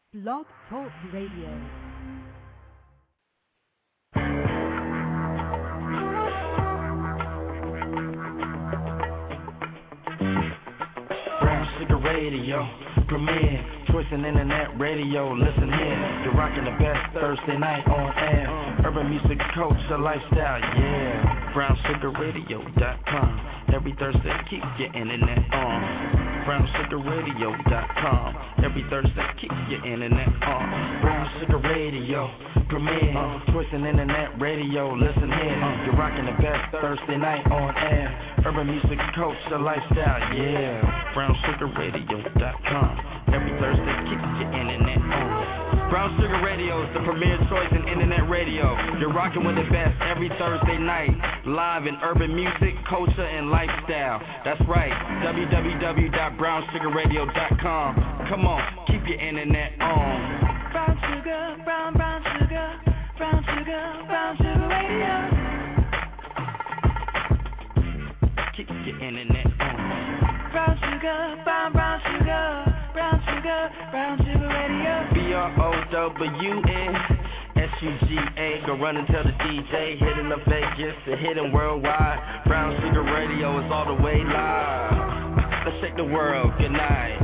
Blog Talk Radio. Brown Sugar Radio, premier, choice and internet radio. Listen here, you're rocking the best Thursday night on air. Urban music, culture, lifestyle, yeah. BrownSugarRadio.com. Every Thursday, keep your internet on. BrownSugarRadio.com. Every Thursday, keep your internet on. Brown Sugar Radio, premier, choice and internet radio. Listen here, you're rocking the best Thursday night on air. Urban music, culture, lifestyle, yeah. BrownSugarRadio.com. Every Thursday, keep your internet on. Brown Sugar Radio is the premier choice in internet radio. You're rocking with the best every Thursday night, live in urban music, culture, and lifestyle. That's right, www.brownsugarradio.com. Come on, keep your internet on. Brown sugar, brown sugar, brown sugar, brown sugar radio. Keep your internet on. Brown sugar, brown sugar, brown sugar, brown sugar radio. BROWNSUGA, go run and tell the DJ, hitting the Vegas and hitting worldwide. Brown Sugar Radio is all the way live. Let's shake the world. Good night.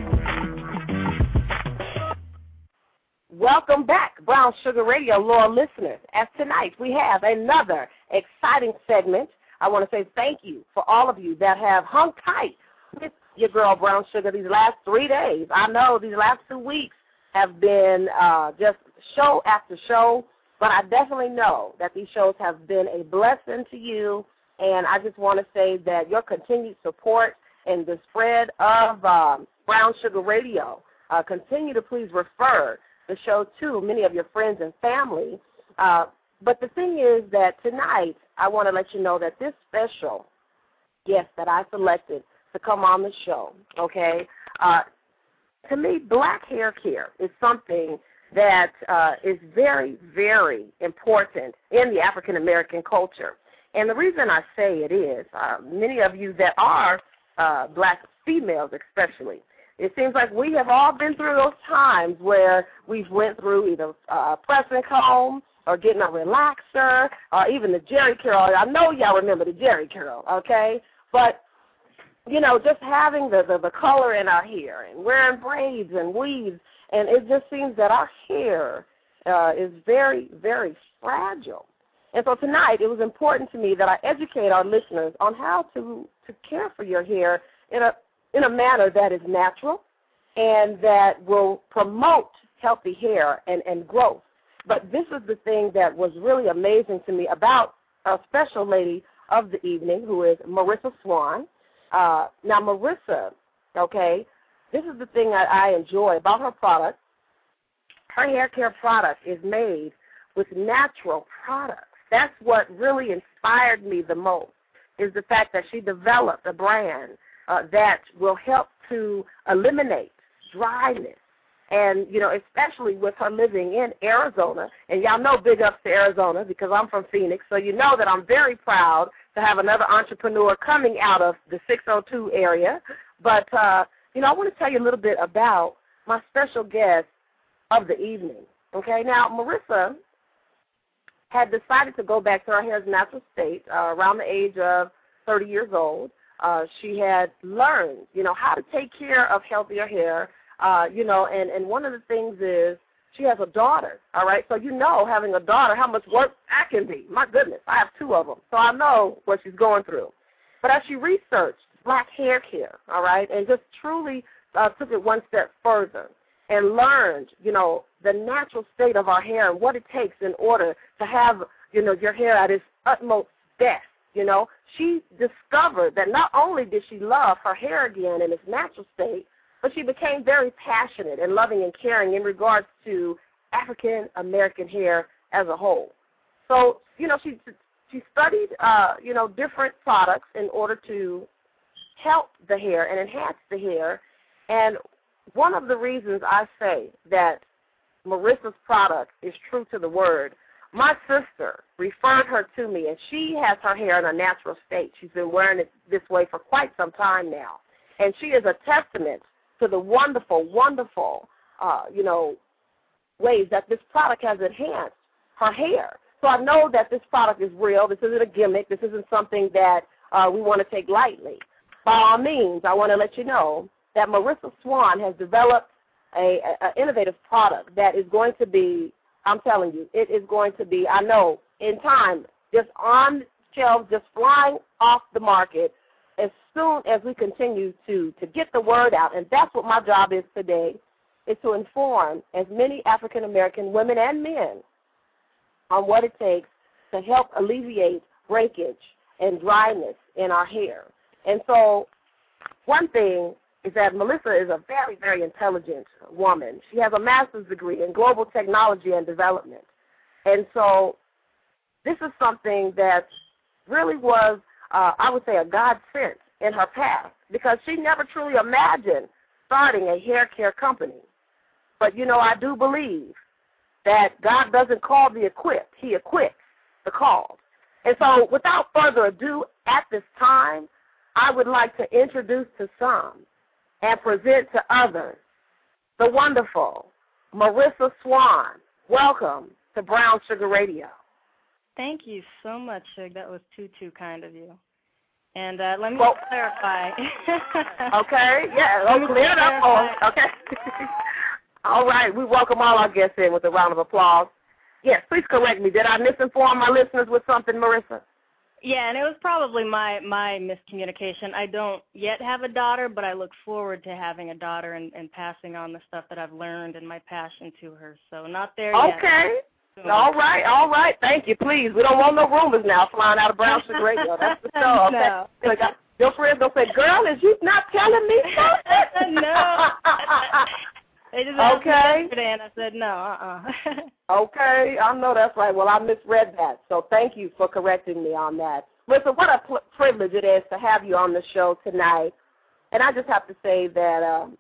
Welcome back, Brown Sugar Radio, loyal listeners. As tonight we have another exciting segment. I want to say thank you for all of you that have hung tight with your girl Brown Sugar these last 3 days. I know these last 2 weeks have been just show after show, but I definitely know that these shows have been a blessing to you, and I just want to say that your continued support and the spread of Brown Sugar Radio, continue to please refer the show to many of your friends and family. But the thing is that tonight I want to let you know that this special guest that I selected to come on the show, okay, to me, black hair care is something that is very, very important in the African-American culture. And the reason I say it is, many of you that are black females especially, it seems like we have all been through those times where we've went through either pressing comb or getting a relaxer or even the Jerry curl. I know y'all remember the Jerry curl, okay? But you know, just having the color in our hair and wearing braids and weaves, and it just seems that our hair is very, very fragile. And so tonight it was important to me that I educate our listeners on how to care for your hair in a manner that is natural and that will promote healthy hair and growth. But this is the thing that was really amazing to me about a special lady of the evening who is Marissa Swan. Now, Marissa, okay, this is the thing that I enjoy about her product. Her hair care product is made with natural products. That's what really inspired me the most, is the fact that she developed a brand that will help to eliminate dryness. And, you know, especially with her living in Arizona, and y'all know big ups to Arizona because I'm from Phoenix, so you know that I'm very proud to have another entrepreneur coming out of the 602 area. But, you know, I want to tell you a little bit about my special guest of the evening. Okay, now Marissa had decided to go back to her hair's natural state around the age of 30 years old. She had learned, you know, how to take care of healthier hair. You know, and one of the things is she has a daughter, all right? So you know, having a daughter, how much work that can be. My goodness, I have 2 of them, so I know what she's going through. But as she researched black hair care, all right, and just truly took it one step further and learned, you know, the natural state of our hair and what it takes in order to have, you know, your hair at its utmost best, you know, she discovered that not only did she love her hair again in its natural state, but she became very passionate and loving and caring in regards to African-American hair as a whole. So, you know, she studied, you know, different products in order to help the hair and enhance the hair. And one of the reasons I say that Marissa's product is true to the word, my sister referred her to me, and she has her hair in a natural state. She's been wearing it this way for quite some time now. And she is a testament to the wonderful, wonderful ways that this product has enhanced her hair. So I know that this product is real. This isn't a gimmick. This isn't something that we want to take lightly. By all means, I want to let you know that Marissa Swan has developed an innovative product that is going to be, I'm telling you, it is going to be, I know, in time, just on shelves, just flying off the market as soon as we continue to get the word out. And that's what my job is today, is to inform as many African-American women and men on what it takes to help alleviate breakage and dryness in our hair. And so one thing is that Melissa is a very, very intelligent woman. She has a master's degree in global technology and development. And so this is something that really was, I would say, a godsend in her path, because she never truly imagined starting a hair care company. But, I do believe that God doesn't call the equipped. He equips the called. And so without further ado, at this time, I would like to introduce to some and present to others the wonderful Marissa Swan. Welcome to Brown Sugar Radio. Thank you so much, Suge. That was too kind of you. And let me clarify. Okay, yeah, clear it up. Okay. All right, we welcome all our guests in with a round of applause. Yes, please correct me. Did I misinform my listeners with something, Marissa? Yeah, and it was probably my miscommunication. I don't yet have a daughter, but I look forward to having a daughter and passing on the stuff that I've learned and my passion to her. So not there yet. Okay. All right. Thank you. Please, we don't want no rumors now flying out of Brown Sugar Radio. That's the show. Okay? No. Your friends don't say, "Girl, is you not telling me something?" No. They just asked me yesterday, and I said no. Okay, I know that's right. Well, I misread that, so thank you for correcting me on that. Listen, what a privilege it is to have you on the show tonight. And I just have to say that,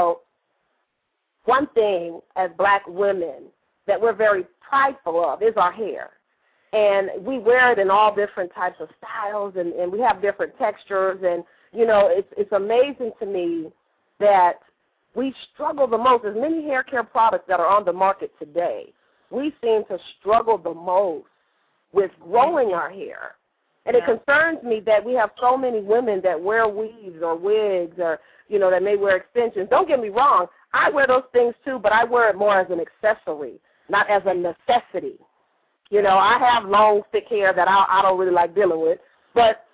one thing as black women that we're very prideful of is our hair. And we wear it in all different types of styles, and we have different textures. And, it's amazing to me that we struggle the most. As many hair care products that are on the market today, we seem to struggle the most with growing our hair. And it concerns me that we have so many women that wear weaves or wigs or, that may wear extensions. Don't get me wrong. I wear those things too, but I wear it more as an accessory, not as a necessity. I have long, thick hair that I don't really like dealing with. But,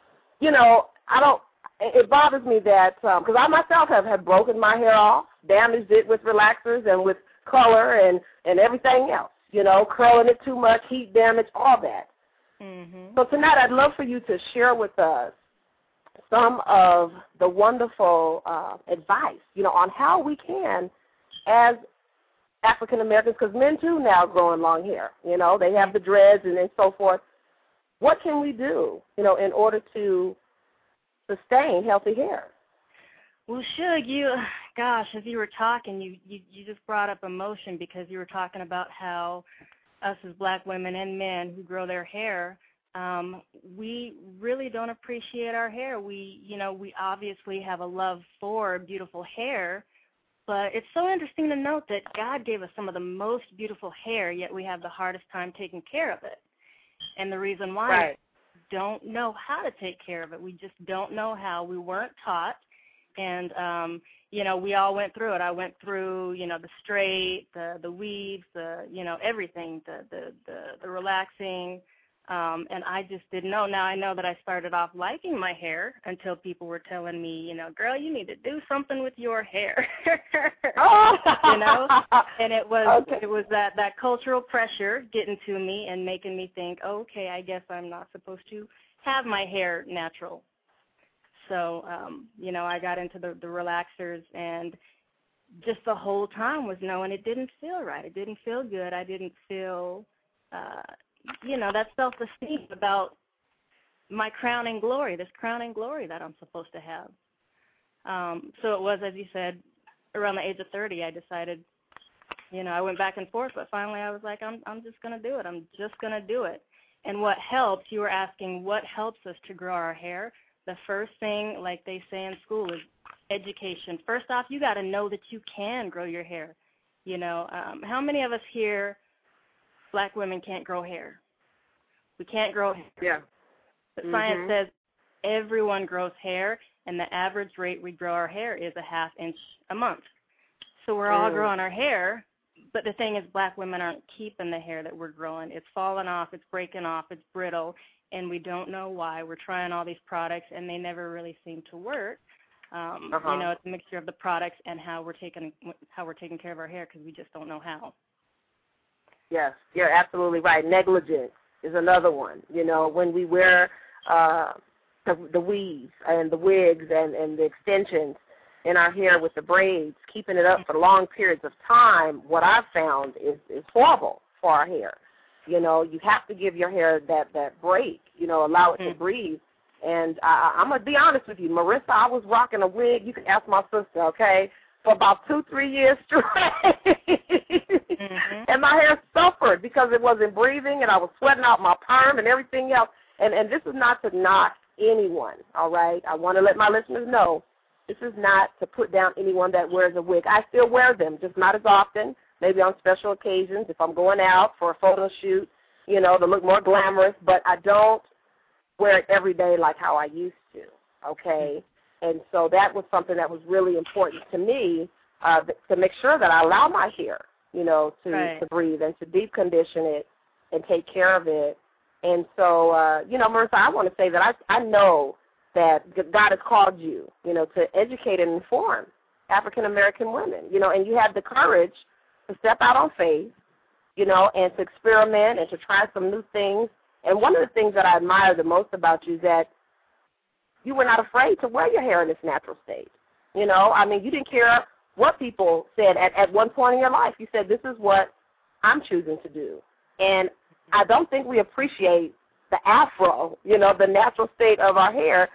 it bothers me that, because I myself have broken my hair off, damaged it with relaxers and with color and everything else, curling it too much, heat damage, all that. Mm-hmm. So tonight I'd love for you to share with us some of the wonderful advice, on how we can, as African Americans, because men too now growing long hair, they have the dreads and so forth. What can we do, in order to sustain healthy hair? Well, Suge, as you were talking, you just brought up emotion, because you were talking about how us as black women and men who grow their hair, we really don't appreciate our hair. We obviously have a love for beautiful hair, but it's so interesting to note that God gave us some of the most beautiful hair, yet we have the hardest time taking care of it. And the reason why is we don't know how to take care of it. We just don't know how. We weren't taught. And, we all went through it. I went through, the straight, the weaves, everything, the relaxing, and I just didn't know. Now I know that I started off liking my hair until people were telling me, girl, you need to do something with your hair. And it was that cultural pressure getting to me and making me think, okay, I guess I'm not supposed to have my hair natural. So, I got into the relaxers, and just the whole time was knowing it didn't feel right. It didn't feel good. I didn't feel, that self-esteem about my crowning glory, this crowning glory that I'm supposed to have. So it was, as you said, around the age of 30, I decided, I went back and forth, but finally I was like, I'm just going to do it. I'm just going to do it. And what helps, you were asking what helps us to grow our hair. The first thing, like they say in school, is education. First off, you got to know that you can grow your hair. How many of us here, black women, can't grow hair? We can't grow hair. Yeah. But science says everyone grows hair, and the average rate we grow our hair is a ½ inch a month. So we're all growing our hair, but the thing is black women aren't keeping the hair that we're growing. It's falling off, it's breaking off, it's brittle, and we don't know why. We're trying all these products, and they never really seem to work. It's a mixture of the products and how we're taking care of our hair because we just don't know how. Yes, you're absolutely right. Negligence is another one. When we wear the weaves and the wigs and the extensions in our hair with the braids, keeping it up for long periods of time, what I've found is horrible for our hair. You have to give your hair that break, allow it to breathe. And I'm going to be honest with you, Marissa, I was rocking a wig. You can ask my sister, okay, for about 2-3 years straight. And my hair suffered because it wasn't breathing, and I was sweating out my perm and everything else. And this is not to knock anyone, all right? I want to let my listeners know this is not to put down anyone that wears a wig. I still wear them, just not as often, maybe on special occasions if I'm going out for a photo shoot, to look more glamorous. But I don't wear it every day like how I used to, okay? And so that was something that was really important to me to make sure that I allow my hair, to breathe and to deep condition it and take care of it. And so, Marissa, I want to say that I know that God has called you, to educate and inform African-American women, and you have the courage to step out on faith, and to experiment and to try some new things. And one of the things that I admire the most about you is that you were not afraid to wear your hair in its natural state. You didn't care what people said at one point in your life. You said, this is what I'm choosing to do. And I don't think we appreciate the afro, the natural state of our hair.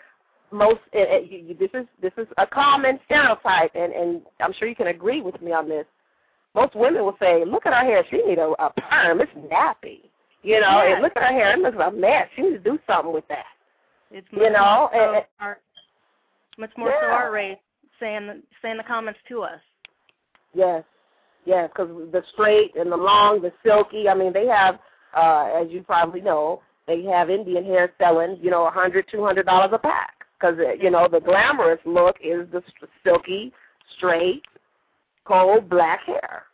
This is a common stereotype, and I'm sure you can agree with me on this. Most women will say, look at her hair. She needs a perm. It's nappy. And look at her hair. It looks like a mess. She needs to do something with that. It's much more so our race saying the comments to us. Yes, because the straight and the long, the silky, they have, as you probably know, they have Indian hair selling, $100, $200 a pack. Because, the glamorous look is the silky, straight, cold black hair,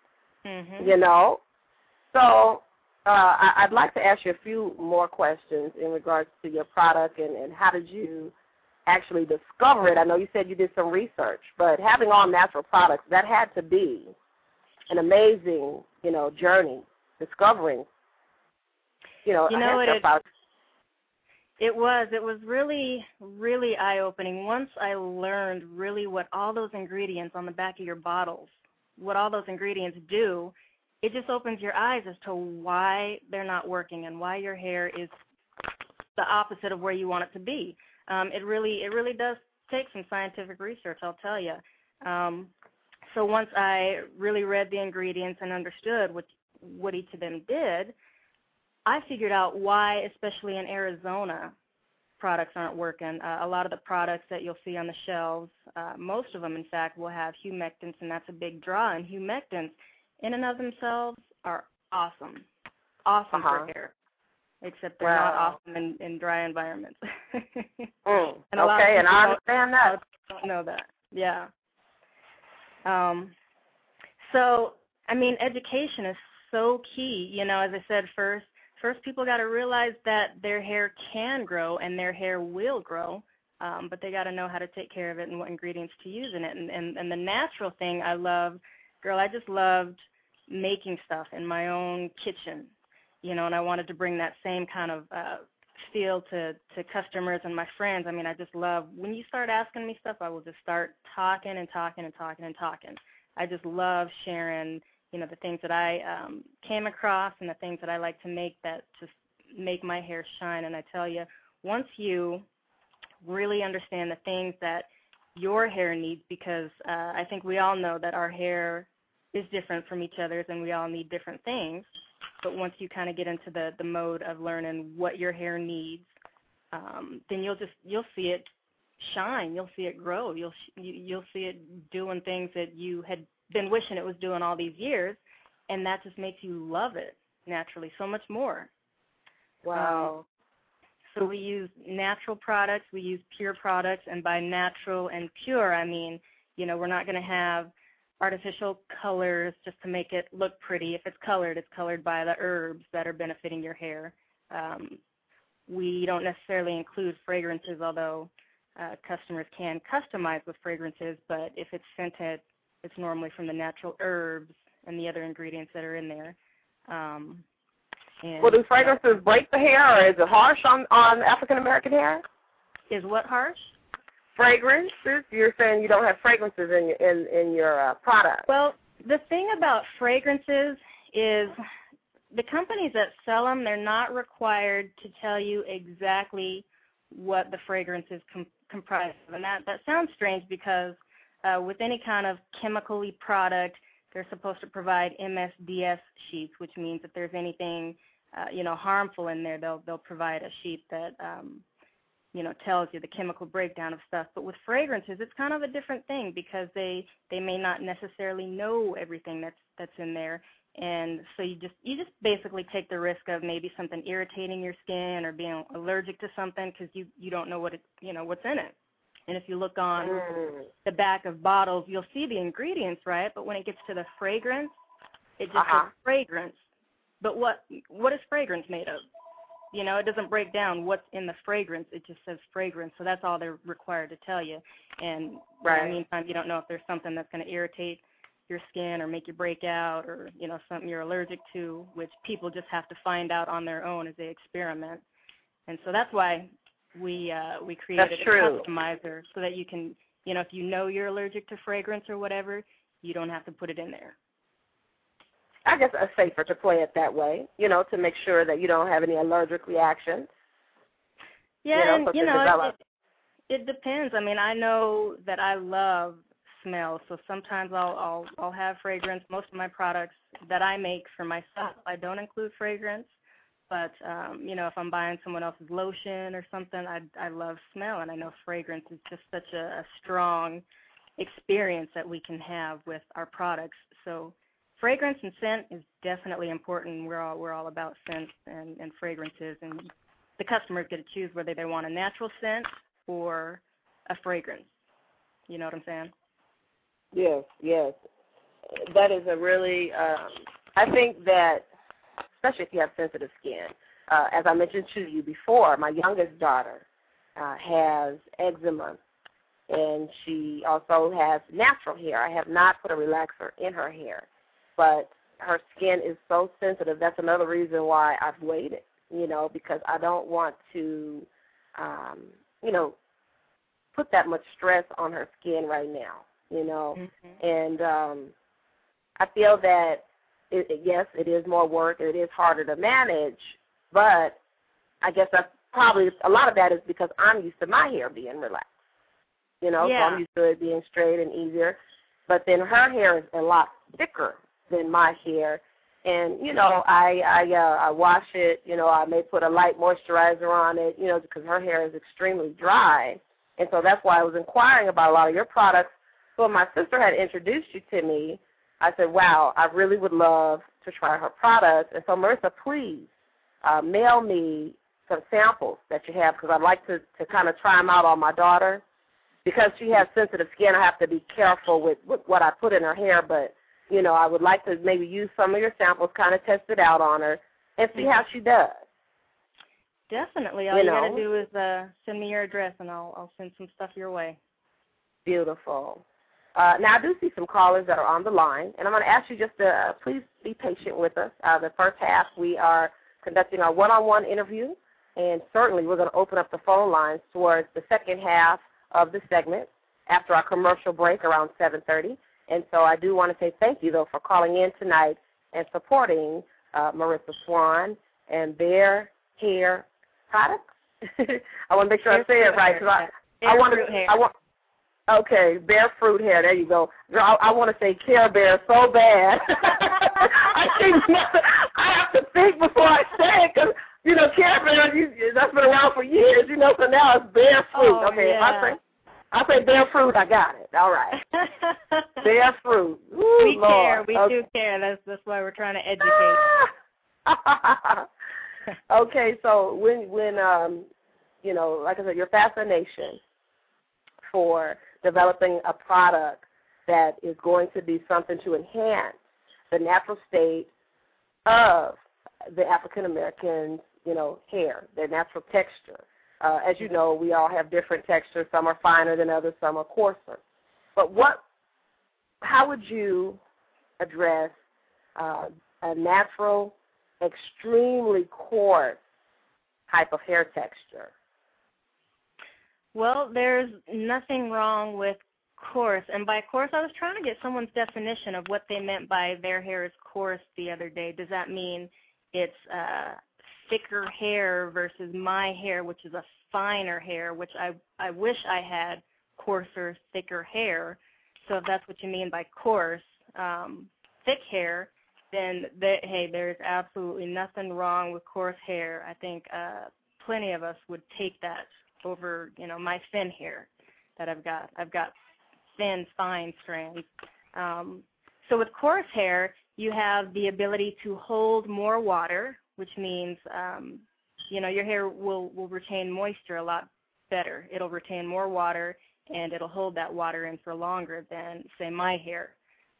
So I'd like to ask you a few more questions in regards to your product and how did you actually discover it. I know you said you did some research, but having all natural products, that had to be an amazing, journey, discovering, It was really, really eye-opening. Once I learned really what all those ingredients on the back of your bottles, what all those ingredients do, it just opens your eyes as to why they're not working and why your hair is the opposite of where you want it to be. It really does take some scientific research, I'll tell you. So once I really read the ingredients and understood what each of them did, I figured out why, especially in Arizona, products aren't working. A lot of the products that you'll see on the shelves, most of them, in fact, will have humectants, and that's a big draw. And humectants, in and of themselves, are awesome for hair, except they're not awesome in dry environments. And I understand that. Don't know that. Yeah. So, education is so key. As I said, first people got to realize that their hair can grow and their hair will grow, but they got to know how to take care of it and what ingredients to use in it. And the natural thing I love, I just loved making stuff in my own kitchen, and I wanted to bring that same kind of feel to customers and my friends. I just love, when you start asking me stuff, I will just start talking and talking and talking and talking. I just love sharing the things that I came across and the things that I like to make that just make my hair shine. And I tell you, once you really understand the things that your hair needs, because I think we all know that our hair is different from each other's and we all need different things. But once you kind of get into the mode of learning what your hair needs, then you'll see it shine. You'll see it grow. You'll see it doing things that you had been wishing it was doing all these years, and that just makes you love it naturally so much more. Wow. So we use natural products, we use pure products, and by natural and pure, I mean, you know, we're not going to have artificial colors just to make it look pretty. If it's colored by the herbs that are benefiting your hair. We don't necessarily include fragrances, although customers can customize with fragrances, but if it's scented, it's normally from the natural herbs and the other ingredients that are in there. Well, do fragrances break the hair, or is it harsh on African-American hair? Is what harsh? Fragrances? You're saying you don't have fragrances in your product. Well, the thing about fragrances is the companies that sell them, they're not required to tell you exactly what the fragrance is comprised of. And that sounds strange because with any kind of chemically product, they're supposed to provide MSDS sheets, which means if there's anything harmful in there, they'll provide a sheet that tells you the chemical breakdown of stuff. But with fragrances, it's kind of a different thing because they may not necessarily know everything that's in there. And so you just basically take the risk of maybe something irritating your skin or being allergic to something because you don't know what's in it. And if you look on the back of bottles, you'll see the ingredients, right? But when it gets to the fragrance, it just says fragrance. But what is fragrance made of? It doesn't break down what's in the fragrance. It just says fragrance. So that's all they're required to tell you. And in the meantime, you don't know if there's something that's going to irritate your skin or make you break out or, something you're allergic to, which people just have to find out on their own as they experiment. And so that's why we created a customizer so that you can, if you know you're allergic to fragrance or whatever, you don't have to put it in there. I guess it's safer to play it that way, to make sure that you don't have any allergic reactions. Yeah, it depends. I mean, I know that I love smell, so sometimes I'll have fragrance. Most of my products that I make for myself, I don't include fragrance. But, if I'm buying someone else's lotion or something, I love smell, and I know fragrance is just such a strong experience that we can have with our products. So fragrance and scent is definitely important. We're all about scents and fragrances, and the customers get to choose whether they want a natural scent or a fragrance. You know what I'm saying? Yes. That is a really, I think that, especially if you have sensitive skin, as I mentioned to you before, my youngest daughter has eczema, and she also has natural hair. I have not put a relaxer in her hair, but her skin is so sensitive. That's another reason why I've waited, because I don't want to, put that much stress on her skin right now, And I feel that, yes, it is more work, and it is harder to manage, but I guess that's probably, a lot of that is because I'm used to my hair being relaxed, so I'm used to it being straight and easier. But then her hair is a lot thicker than my hair, and, I wash it, I may put a light moisturizer on it, because her hair is extremely dry. And so that's why I was inquiring about a lot of your products. So when my sister had introduced you to me, I said, wow, I really would love to try her products. And so, Marissa, please mail me some samples that you have, because I'd like to kind of try them out on my daughter. Because she has sensitive skin, I have to be careful with what I put in her hair. But, I would like to maybe use some of your samples, kind of test it out on her, and see how she does. Definitely. All you got to do is send me your address, and I'll send some stuff your way. Beautiful. Now, I do see some callers that are on the line, and I'm going to ask you just to please be patient with us. The first half, we are conducting our one-on-one interview, and certainly we're going to open up the phone lines towards the second half of the segment after our commercial break around 7:30. And so I do want to say thank you, though, for calling in tonight and supporting Marissa Swan and Bare Hair Products. I want to make sure I say it right. Okay, Bare Fruit Hair. There you go. Girl, I want to say Care Bear so bad. I have to think before I say it because, Care Bear, that's been around for years, so now it's Bare Fruit. Oh, okay, yeah. I say bear fruit. I got it. All right. Bear fruit. Ooh, we Lord. care. We do care. That's why we're trying to educate. Okay, so when you know, like I said, your fascination for developing a product that is going to be something to enhance the natural state of the African Americans, you know, hair, their natural texture. As you know, we all have different textures. Some are finer than others. Some are coarser. But how would you address a natural, extremely coarse type of hair texture? Well, there's nothing wrong with coarse. And by coarse, I was trying to get someone's definition of what they meant by their hair is coarse the other day. Does that mean it's thicker hair versus my hair, which is a finer hair, which I wish I had coarser, thicker hair. So if that's what you mean by coarse, thick hair, then hey, there's absolutely nothing wrong with coarse hair. I think plenty of us would take that over, you know, my thin hair that I've got. I've got thin, fine strands. So with coarse hair, you have the ability to hold more water, which means, you know, your hair will retain moisture a lot better. It'll retain more water, and it'll hold that water in for longer than, say, my hair.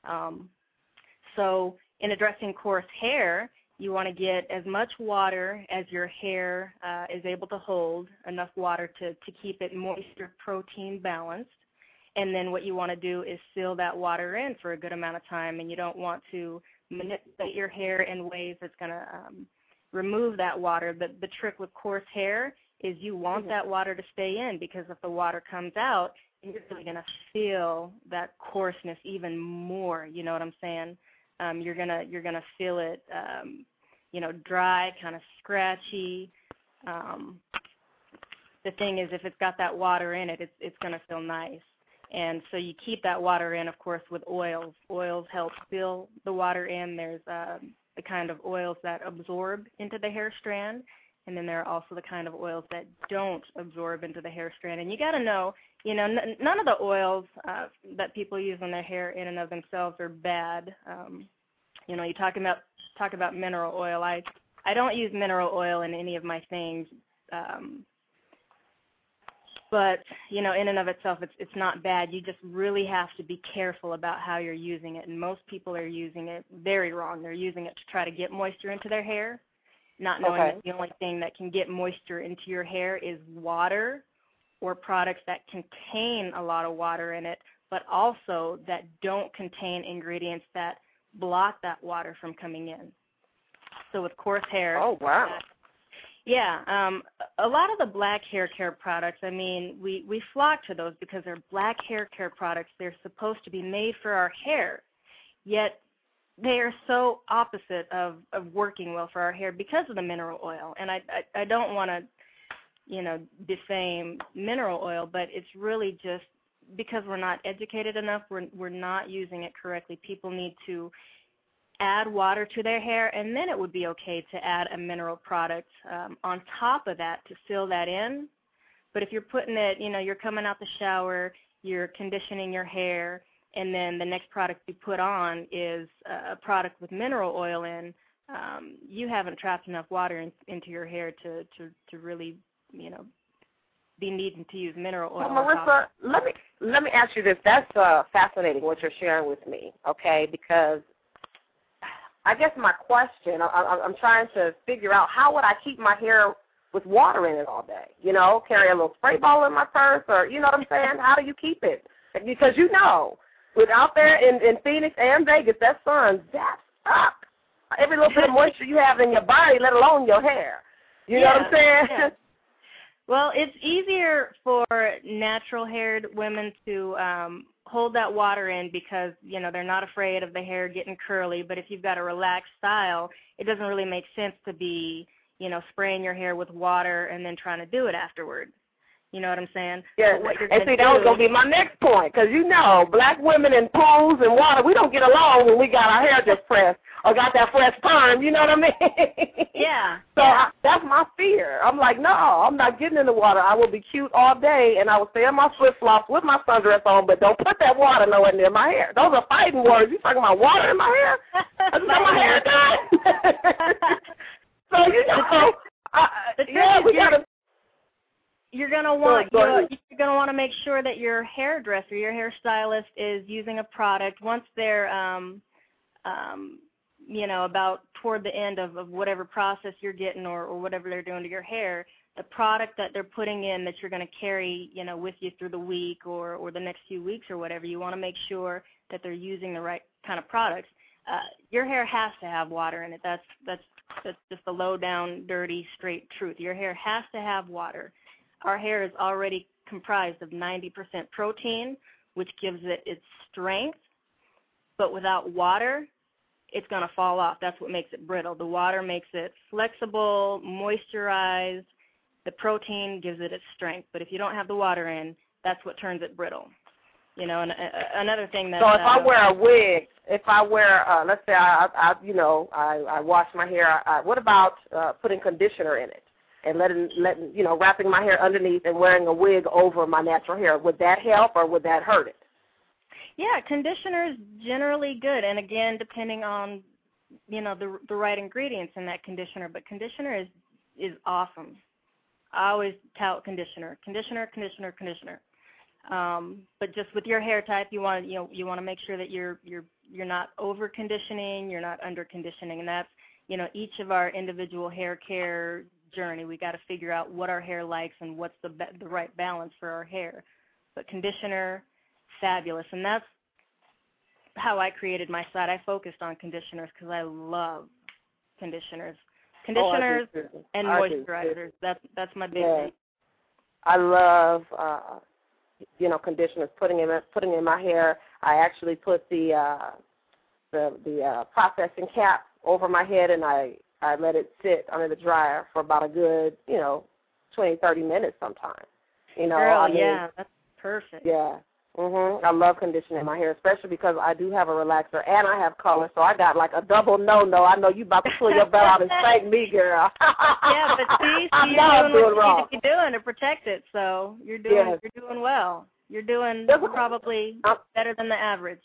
So in addressing coarse hair, you want to get as much water as your hair is able to hold, enough water to keep it moisture-protein balanced. And then what you want to do is seal that water in for a good amount of time, and you don't want to manipulate your hair in ways that's going to remove that water. The trick with coarse hair is you want that water to stay in, because if the water comes out, you're really going to feel that coarseness even more. You know what I'm saying? You're gonna feel it, you know, dry, kind of scratchy. The thing is, if it's got that water in it, it's gonna feel nice. And so you keep that water in, of course, with oils. Oils help seal the water in. There's the kind of oils that absorb into the hair strand, and then there are also the kind of oils that don't absorb into the hair strand. And you got to know, you know, none of the oils that people use on their hair in and of themselves are bad. You know, you talk about mineral oil. I don't use mineral oil in any of my things. But, you know, in and of itself, it's not bad. You just really have to be careful about how you're using it. And most people are using it very wrong. They're using it to try to get moisture into their hair, not knowing that the only thing that can get moisture into your hair is water, or products that contain a lot of water in it, but also that don't contain ingredients that block that water from coming in. So with coarse hair. Oh, wow. Yeah, a lot of the black hair care products, I mean, we flock to those because they're black hair care products. They're supposed to be made for our hair, yet they are so opposite of working well for our hair because of the mineral oil. And I don't want to, you know, defame mineral oil, but it's really just because we're not educated enough, we're not using it correctly. People need to add water to their hair, and then it would be okay to add a mineral product on top of that to fill that in. But if you're putting it, you know, you're coming out the shower, you're conditioning your hair, and then the next product you put on is a product with mineral oil in, you haven't trapped enough water into your hair to really, you know, be needing to use mineral oil. Well, Marissa, let me ask you this. That's fascinating what you're sharing with me, okay? Because I guess my question, I'm trying to figure out how would I keep my hair with water in it all day? You know, carry a little spray bottle in my purse, or you know what I'm saying? How do you keep it? Because you know, with out there in Phoenix and Vegas, that sun zaps up every little bit of moisture you have in your body, let alone your hair. You know what I'm saying? Yeah. Well, it's easier for natural-haired women to hold that water in because, you know, they're not afraid of the hair getting curly. But if you've got a relaxed style, it doesn't really make sense to be, you know, spraying your hair with water and then trying to do it afterward. You know what I'm saying? Yeah, and see, that was going to be my next point, because, you know, black women in pools and water, we don't get along when we got our hair just pressed or got that fresh perm, you know what I mean? Yeah. So that's my fear. I'm like, no, I'm not getting in the water. I will be cute all day, and I will stay in my flip-flops with my sundress on, but don't put that water nowhere near my hair. Those are fighting words. You talking about water in my hair? That's not my hair done. So, you know, we got to. You're gonna want to make sure that your hairdresser, your hairstylist, is using a product once they're, about toward the end of whatever process you're getting or whatever they're doing to your hair. The product that they're putting in that you're going to carry, with you through the week or the next few weeks or whatever, you want to make sure that they're using the right kind of products. Your hair has to have water in it. That's just the low down, dirty, straight truth. Your hair has to have water. Our hair is already comprised of 90% protein, which gives it its strength. But without water, it's going to fall off. That's what makes it brittle. The water makes it flexible, moisturized. The protein gives it its strength. But if you don't have the water in, that's what turns it brittle. And another thing that. So if I wear a wig, let's say I wash my hair, what about putting conditioner in it? And wrapping my hair underneath and wearing a wig over my natural hair. Would that help or would that hurt it? Yeah, conditioner is generally good. And again, depending on, the right ingredients in that conditioner. But conditioner is awesome. I always tout conditioner. But just with your hair type, you want to make sure that you're not over conditioning, you're not under conditioning, and that's each of our individual hair care journey. We got to figure out what our hair likes and what's the right balance for our hair. But conditioner, fabulous, and that's how I created my site. I focused on conditioners because I love conditioners, and moisturizers. That's my big thing. I love conditioners. Putting in my hair. I actually put the processing cap over my head, and I let it sit under the dryer for about a good, 20, 30 minutes sometimes. Yeah, that's perfect. Yeah. I love conditioning my hair, especially because I do have a relaxer and I have color, so I got like a double no-no. I know you about to pull your belt out and spank me, girl. Yeah, but see, you're doing what you need to be doing to protect it, so you're doing well. You're doing probably better than the average.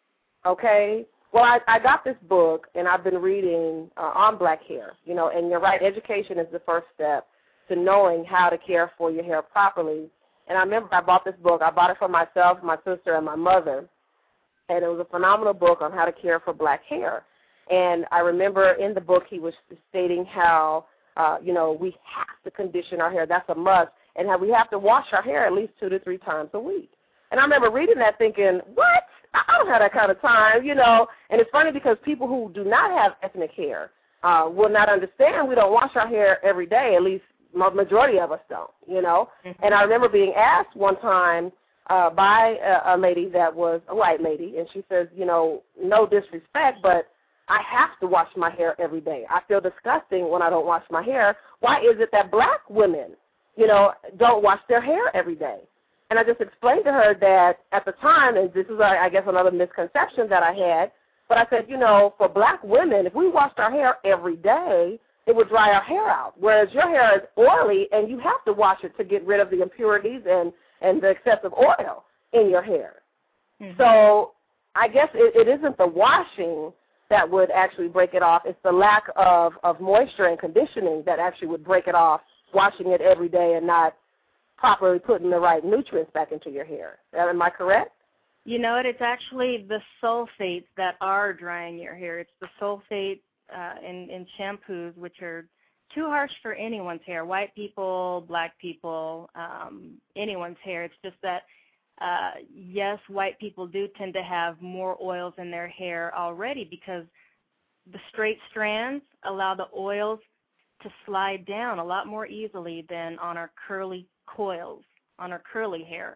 Okay. Well, I got this book, and I've been reading on black hair, and you're right, education is the first step to knowing how to care for your hair properly. And I remember I bought this book. I bought it for myself, my sister, and my mother, and it was a phenomenal book on how to care for black hair. And I remember in the book he was stating how, we have to condition our hair. That's a must, and how we have to wash our hair at least 2 to 3 times a week. And I remember reading that thinking, what? I don't have that kind of time, And it's funny because people who do not have ethnic hair will not understand we don't wash our hair every day, at least majority of us don't, And I remember being asked one time by a lady that was a white lady, and she says, no disrespect, but I have to wash my hair every day. I feel disgusting when I don't wash my hair. Why is it that black women, don't wash their hair every day? And I just explained to her that at the time, and this is, I guess, another misconception that I had, but I said, for black women, if we washed our hair every day, it would dry our hair out, whereas your hair is oily, and you have to wash it to get rid of the impurities and the excessive oil in your hair. Mm-hmm. So I guess it isn't the washing that would actually break it off. It's the lack of moisture and conditioning that actually would break it off, washing it every day and not properly putting the right nutrients back into your hair. Am I correct? It's actually the sulfates that are drying your hair. It's the sulfate in shampoos, which are too harsh for anyone's hair, white people, black people, anyone's hair. It's just that, yes, white people do tend to have more oils in their hair already because the straight strands allow the oils to slide down a lot more easily than on our curly coils, on our curly hair.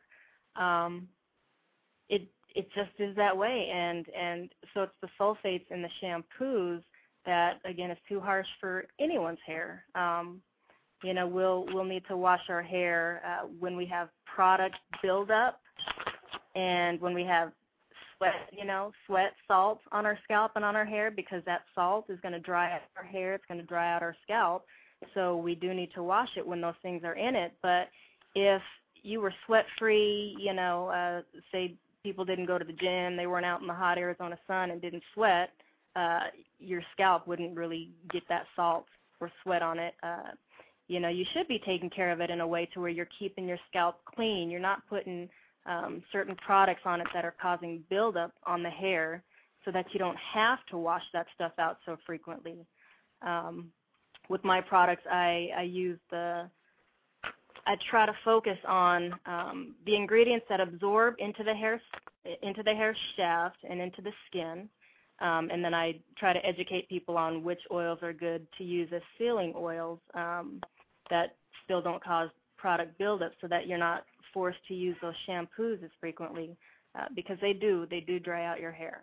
It just is that way, and so it's the sulfates in the shampoos that, again, is too harsh for anyone's hair. We'll need to wash our hair when we have product buildup and when we have sweat salt on our scalp and on our hair, because that salt is going to dry out our hair. It's going to dry out our scalp. So we do need to wash it when those things are in it. But if you were sweat-free, say people didn't go to the gym, they weren't out in the hot Arizona sun and didn't sweat, your scalp wouldn't really get that salt or sweat on it. You should be taking care of it in a way to where you're keeping your scalp clean. You're not putting certain products on it that are causing buildup on the hair so that you don't have to wash that stuff out so frequently. With my products, I try to focus on the ingredients that absorb into the hair shaft and into the skin, and then I try to educate people on which oils are good to use as sealing oils that still don't cause product buildup, so that you're not forced to use those shampoos as frequently, because they do dry out your hair.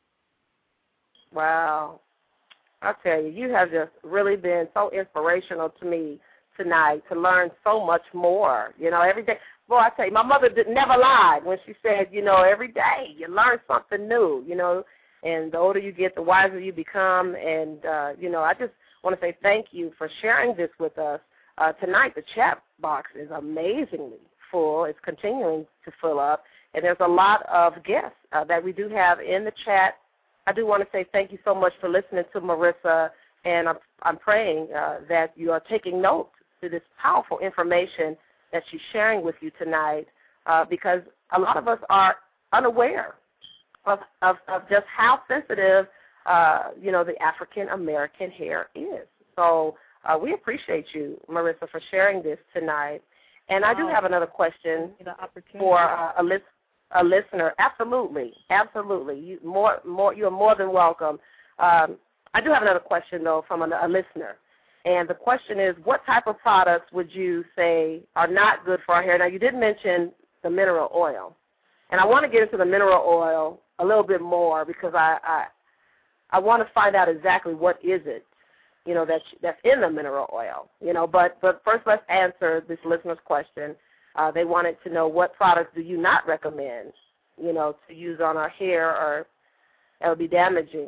Wow. I tell you, you have just really been so inspirational to me tonight to learn so much more, every day. Boy, I tell you, my mother never lied when she said, every day you learn something new, and the older you get, the wiser you become. And, I just want to say thank you for sharing this with us. Tonight, the chat box is amazingly full. It's continuing to fill up, and there's a lot of guests that we do have in the chat. I do want to say thank you so much for listening to Marissa, and I'm praying that you are taking note to this powerful information that she's sharing with you tonight, because a lot of us are unaware of just how sensitive, the African-American hair is. So we appreciate you, Marissa, for sharing this tonight. And I do have another question for a listener. Absolutely. You are more than welcome. I do have another question, though, from a listener. And the question is, what type of products would you say are not good for our hair? Now, you did mention the mineral oil. And I want to get into the mineral oil a little bit more, because I want to find out exactly what is it, that's in the mineral oil. But first let's answer this listener's question. They wanted to know, what products do you not recommend, to use on our hair, or that would be damaging?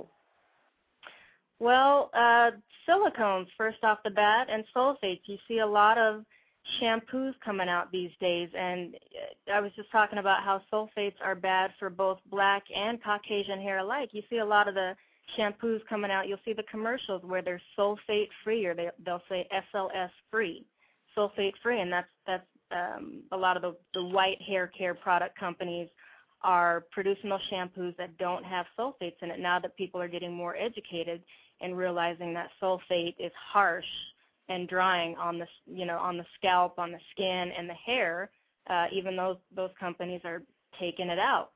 Well, silicones, first off the bat, and sulfates. You see a lot of shampoos coming out these days, and I was just talking about how sulfates are bad for both black and Caucasian hair alike. You see a lot of the shampoos coming out. You'll see the commercials where they're sulfate-free, or they'll say SLS-free, sulfate-free, and that's a lot of the white hair care product companies are producing those shampoos that don't have sulfates in it, now that people are getting more educated and realizing that sulfate is harsh and drying on the scalp, on the skin, and the hair. Even those companies are taking it out.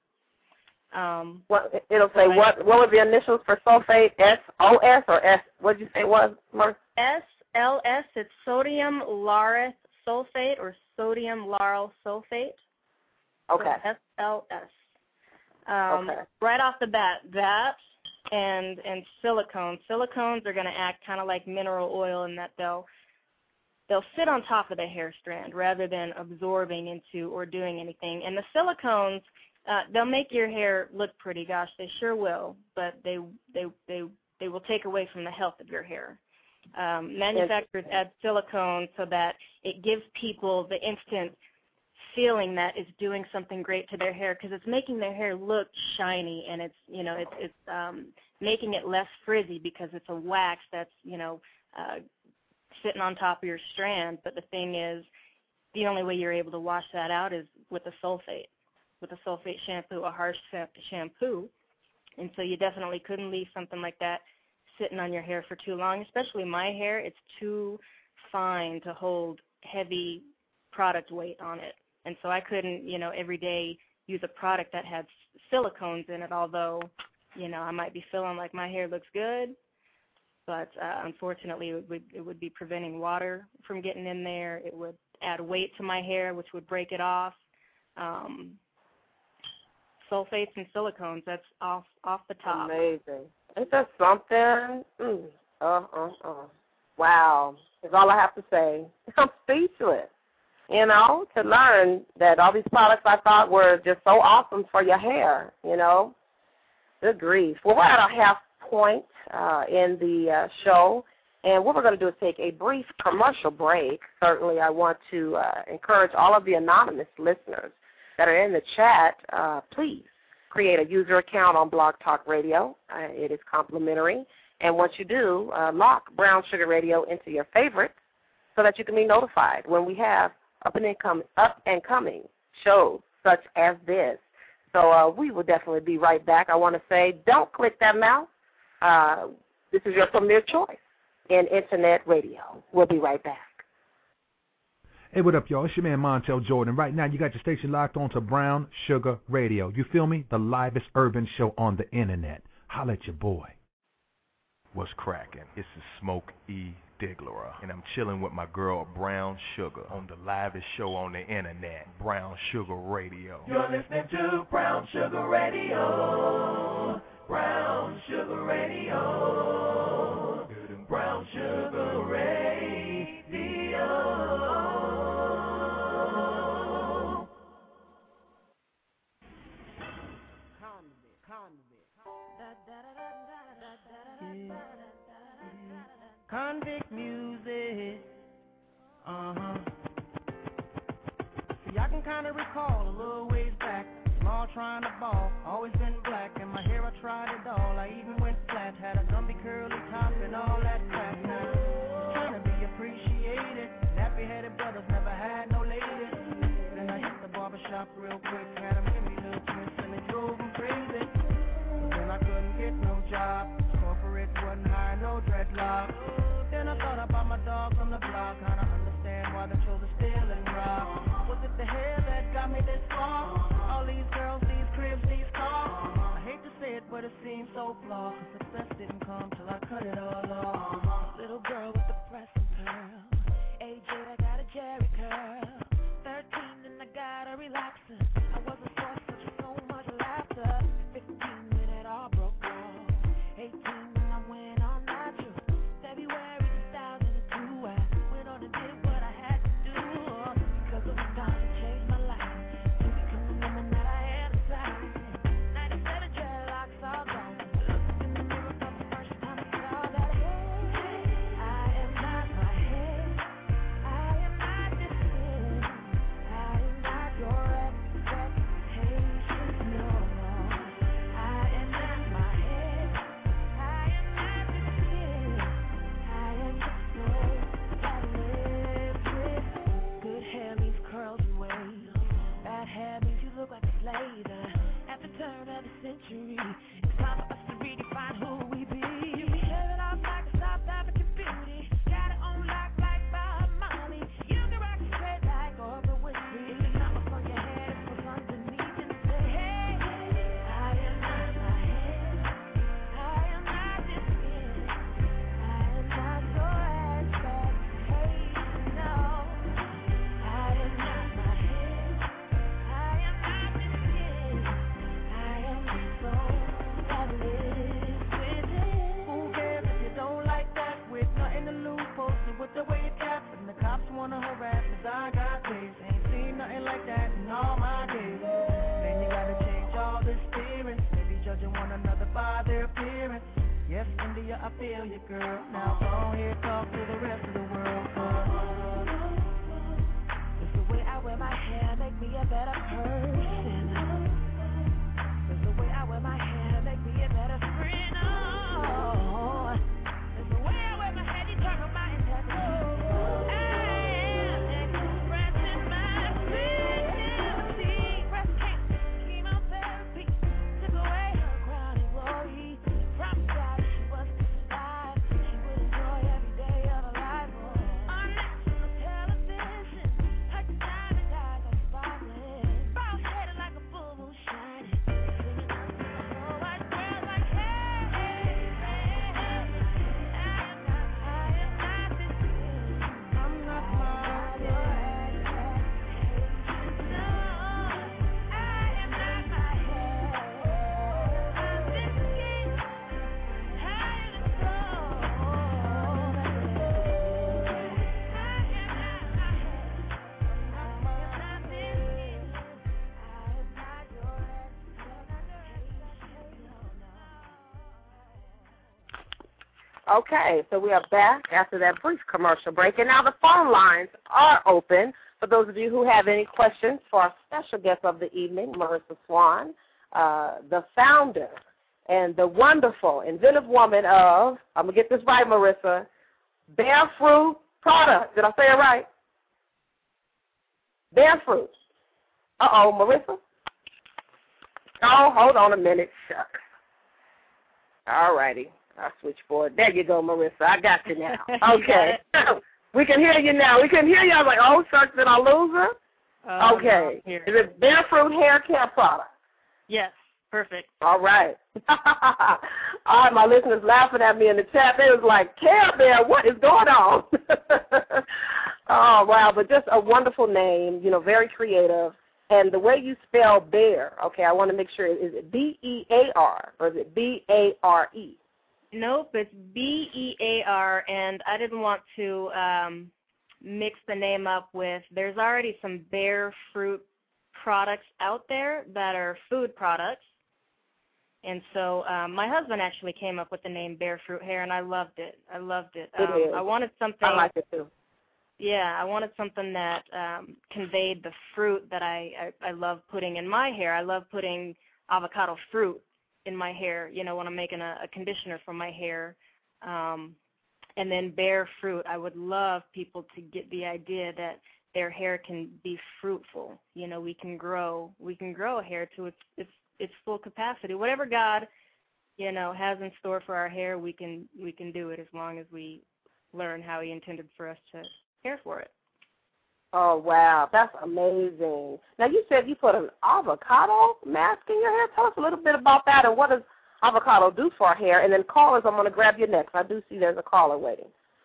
It'll say what were the initials for sulfate? SOS or S? What did you say it was, Mark? SLS. It's sodium laureth sulfate, or sodium lauryl sulfate. Okay. So SLS. Okay. Right off the bat, that and silicones. Silicones are going to act kind of like mineral oil in that they'll sit on top of the hair strand rather than absorbing into or doing anything. And the silicones, they'll make your hair look pretty. Gosh, they sure will. But they will take away from the health of your hair. Manufacturers add silicone so that it gives people the instant feeling that it's doing something great to their hair, because it's making their hair look shiny, and it's making it less frizzy because it's a wax that's sitting on top of your strand. But the thing is, the only way you're able to wash that out is with a sulfate shampoo, a harsh shampoo. And so you definitely couldn't leave something like that sitting on your hair for too long, especially my hair. It's too fine to hold heavy product weight on it. And so I couldn't, every day use a product that had silicones in it, although, I might be feeling like my hair looks good. But unfortunately, it would be preventing water from getting in there. It would add weight to my hair, which would break it off. Sulfates and silicones, that's off the top. Amazing. Ain't that something? Wow. That's all I have to say. I'm speechless. To learn that all these products I thought were just so awesome for your hair, Good grief. Well, we're at our half point in the show, and what we're going to do is take a brief commercial break. Certainly, I want to encourage all of the anonymous listeners that are in the chat, please create a user account on Blog Talk Radio. It is complimentary. And once you do, lock Brown Sugar Radio into your favorites so that you can be notified when we have up and coming shows such as this. So we will definitely be right back. I want to say, don't click that mouse. This is your premier choice in Internet radio. We'll be right back. Hey, what up, y'all? It's your man, Montel Jordan. Right now, you got your station locked on to Brown Sugar Radio. You feel me? The livest urban show on the Internet. Holla at your boy. What's cracking? It's the Smoke E. Diggler, and I'm chilling with my girl Brown Sugar on the livest show on the Internet, Brown Sugar Radio. You're listening to Brown Sugar Radio. Brown Sugar Radio. Brown Sugar Radio. Convict music. See, I can kind of recall a little ways back. Small trying to ball, always been black. In my hair I tried it all, I even went flat. Had a gummy curly top and all that crap. Now, trying to be appreciated. Nappy-headed brothers never had no ladies. Then I hit the barbershop real quick. Had them give me little twists and it drove them crazy. But then I couldn't get no job. Corporate wasn't hiring no dreadlocks. Then I thought about my dogs on the block. Kinda understand why they chose to steal and rob. Was it the hair that got me this far? All these girls, these cribs, these cars. I hate to say it, but it seems so flawed. Cause success didn't come till I cut it all off. Little girl with the pressing pearl. AJ, I got a Jerry curl. 13 and I got a relaxer. I was a source of so much laughter. 15 when it all broke off. 18 when I went on natural. February 2002, I went on and did what I had to do. Because it was time to change my life. To become the woman that I am inside. 97 dreadlocks all gone. Looked in the mirror for the first time and saw that, hey, I am not my head. I am not this kid. I am not your expectations, no, no. I am not my head. I am not this kid. I am the soul that lives with. Good hair means curls and waves. Bad hair means you look like a slave. At the turn of the century, it's time for us to redefine who we be. You can share it off like a South African beauty. Got it on lock like Bob Marley. You can rock it straight like Oprah Winfrey. If it's not for your head, it's what's underneath and say, hey, I am not my head. I am not this kid. I am not your expectation, no. I am not my head. I am not this kid. I am the soul that lives within. Who cares if you don't like that? With nothing to lose, posted with the way you cap. And the cops wanna harass us, I got this. Ain't seen nothing like that in all my days. Then you gotta change all this appearance. Maybe judging one another by their appearance. Yes, India, I feel you, girl. Now go here, talk to the rest of the world, Does the way I wear my hair make me a better person? Does the way I wear my hair make me a better friend? Oh, does the way I wear my hair determine my integrity? I am expressing my creativity. Breast cancer, chemotherapy took away her crown and glory. Prophesied she was alive. She would enjoy every day of her life. On national television, her diamond eyes are sparkling. Bald headed like a Okay, so we are back after that brief commercial break, and now the phone lines are open for those of you who have any questions for our special guest of the evening, Marissa Swan, the founder and the wonderful, inventive woman of, I'm going to get this right, Marissa, Bare Fruit Products. Did I say it right? Bare Fruit. Uh-oh, Marissa? Oh, hold on a minute. Shucks. All righty. Our switchboard. There you go, Marissa. I got you now. Okay. We can hear you now. We can hear you. I was like, oh, shucks, did I lose her? Okay. No, is it Bare Fruit hair care product? Yes. Perfect. All right. All right, my listeners laughing at me in the chat. They was like, Care Bear, what is going on? Oh, wow, but just a wonderful name, very creative. And the way you spell bear, okay, I want to make sure, is it B-E-A-R or is it B-A-R-E? Nope, it's B-E-A-R, and I didn't want to mix the name up with, there's already some Bare Fruit products out there that are food products. And so my husband actually came up with the name Bare Fruit Hair, and I loved it. I wanted something. I like it too. Yeah, I wanted something that conveyed the fruit that I love putting in my hair. I love putting avocado fruit in my hair, when I'm making a conditioner for my hair. And then Bare Fruit, I would love people to get the idea that their hair can be fruitful. We can grow a hair to its full capacity. Whatever God, has in store for our hair, we can do it as long as we learn how He intended for us to care for it. Oh, wow. That's amazing. Now, you said you put an avocado mask in your hair. Tell us a little bit about that, and what does avocado do for our hair? And then callers, I'm going to grab your next. I do see there's a caller waiting.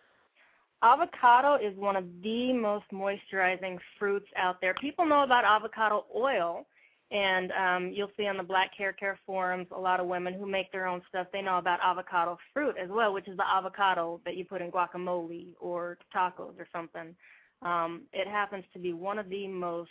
Avocado is one of the most moisturizing fruits out there. People know about avocado oil, and you'll see on the Black Hair Care forums a lot of women who make their own stuff. They know about avocado fruit as well, which is the avocado that you put in guacamole or tacos or something. It happens to be one of the most